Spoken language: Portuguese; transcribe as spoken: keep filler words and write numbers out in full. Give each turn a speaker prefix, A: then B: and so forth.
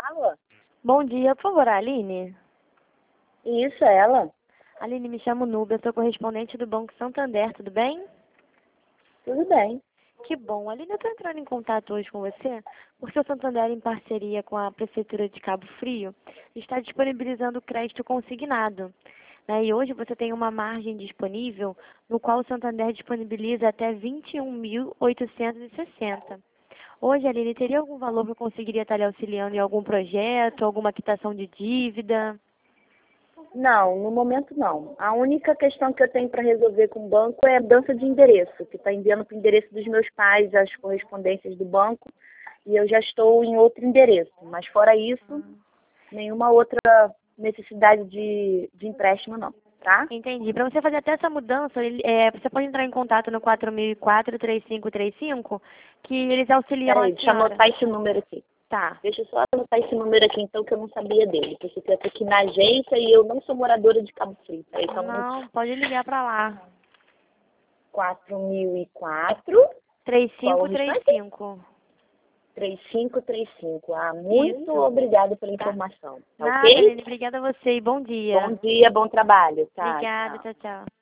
A: fala?
B: Bom dia, por favor, Aline.
A: Isso, é ela.
B: Aline, me chamo Nubia, sou correspondente do Banco Santander, tudo bem?
A: Tudo bem.
B: Que bom. Aline, eu estou entrando em contato hoje com você porque o Santander, em parceria com a Prefeitura de Cabo Frio, está disponibilizando crédito consignado. Né? E hoje você tem uma margem disponível no qual o Santander disponibiliza até vinte e um mil oitocentos e sessenta. Hoje, Aline, teria algum valor que eu conseguiria estar lhe auxiliando em algum projeto, alguma quitação de dívida?
A: Não, no momento não. A única questão que eu tenho para resolver com o banco é a mudança de endereço, que está enviando para o endereço dos meus pais as correspondências do banco e eu já estou em outro endereço. Mas fora isso, nenhuma outra necessidade de, de empréstimo não, tá?
B: Entendi. Para você fazer até essa mudança, ele- é, você pode entrar em contato no quatro mil e quatro, três cinco três cinco, que eles auxiliam
A: Peraí,
B: a
A: deixa eu
B: senhora.
A: anotar esse número aqui.
B: Tá.
A: Deixa eu só anotar esse número aqui então, que eu não sabia dele. Porque você está aqui na agência e eu não sou moradora de Cabo Frio. Peraí, só um minutinho.
B: Não, pode ligar para lá.
A: quatro mil e quatro. Qual o
B: três cinco três
A: restante?
B: cinco.
A: três cinco três cinco. Ah, muito
B: Isso.
A: obrigada pela
B: Tá.
A: informação. Tá
B: Nada,
A: ok?
B: Aline. Obrigada a você e bom dia.
A: Bom dia, bom trabalho. Tá,
B: Obrigada.
A: tchau.
B: Tchau, tchau.